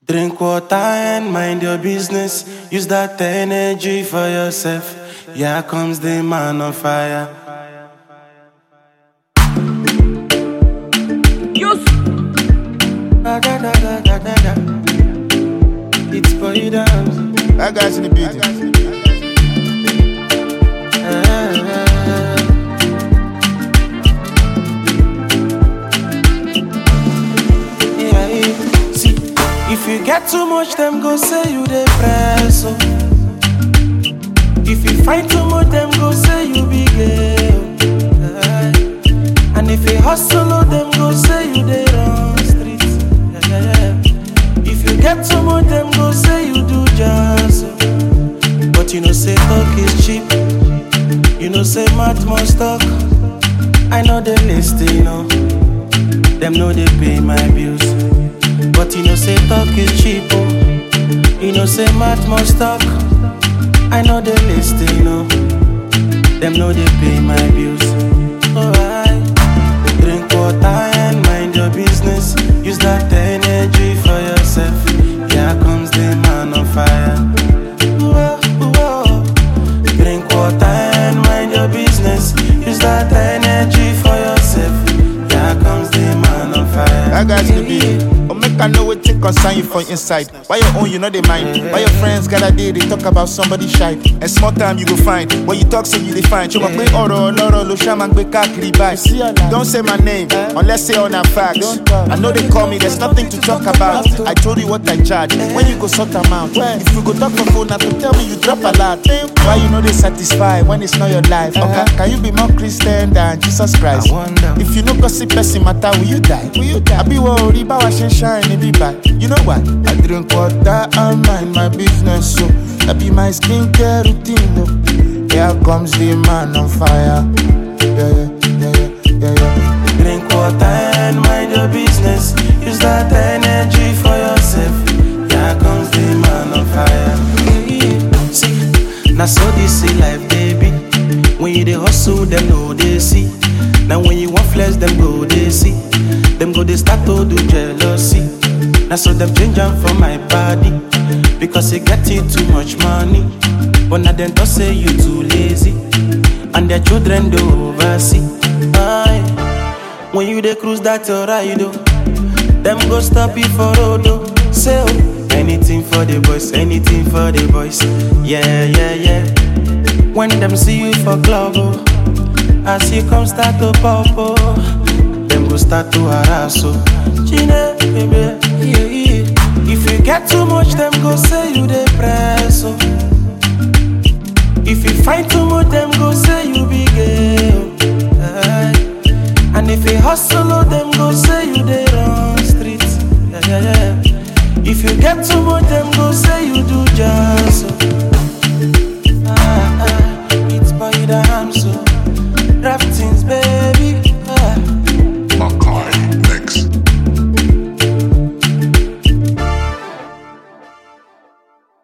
Drink water and mind your business. Use that energy for yourself. Here comes the man on fire. Yes. It's for you dance. That guy's in the building. If you get too much, them go say you dey press. Oh. If you fight too much, them go say you be gay. And if you hustle, them go say you dey run streets. If you get too much, them go say you do jazz. Oh. But you know say talk is cheap. You know say mouth must talk. I know they listen, you know. Them know they pay my bills. But you know say talk is cheap, oh. You know say mouth must talk. I know they listen, you know. Them know they pay my bills. Alright. Drink water and mind your business. Use that energy for yourself. Here comes the man on fire. Whoa, whoa. Drink water and mind your business. Use that energy for yourself. Here comes the man on fire. That guy's in the building. I know what take concern you for inside. Why your own, you know they mind. Why your friends got a day, they talk about somebody shy. And small time you go find. When you talk, say you define. Don't say my name, unless say on a facts. I know they call me, there's nothing to talk about. I told you what I charge. When you go sort them out. If you go talk for phone, now to tell me you drop a lot. Why you know they satisfy when it's not your life? Okay? Can you be more Christian than Jesus Christ? If you know gossip person matter, will you die? I be worried about what shine. Be bad. You know what? I drink water and mind my business, so that be my skincare routine. No. Here comes the man on fire. Yeah. Drink water and mind your business. Use that energy for yourself. Here comes the man on fire. See, now so this is life, baby. When you dey hustle, them know they see. Now when you want flex, them go they see. Them go they start to do jealousy. Now so them change them for my body. Because they get it too much money. But now them don't say you too lazy. And their children do oversee. Aye. When you they cruise that your ride, oh. Them go stop you for road, oh. Say oh. Anything for the boys, anything for the boys. Yeah. When them see you for club, oh. As you come start to pop, oh. Them go start to harass, oh. Gina, baby, yeah. If you get too much, them go say you dey press, oh. If you fight too much, them go say you be gay, oh. And if you hustle, them go say you dey run streets, yeah. If you get too much, them go say you do jazz, oh.